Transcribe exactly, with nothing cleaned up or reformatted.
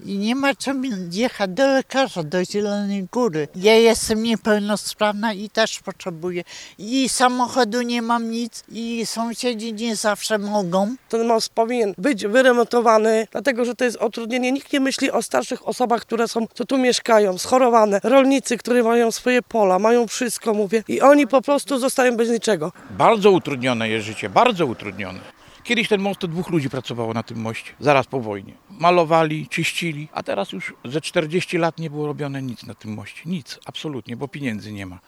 i nie ma czym jechać do lekarza, do Zielonej Góry. Ja jestem niepełnosprawna i też potrzebuję. I samochodu nie mam nic i sąsiedzi nie zawsze mogą. Ten most powinien być wyremontowany, dlatego że to jest utrudnienie. Nikt nie myśli o starszych osobach, które są, co tu mieszkają, schorowane. Rolnicy, którzy mają swoje pola, mają wszystko, mówię. I oni po prostu zostają bez niczego. Bardzo utrudnione jest życie, bardzo utrudnione. Kiedyś ten most to dwóch ludzi pracowało na tym moście, zaraz po wojnie. Malowali, czyścili, a teraz już ze czterdzieści lat nie było robione nic na tym moście. Nic, absolutnie, bo pieniędzy nie ma.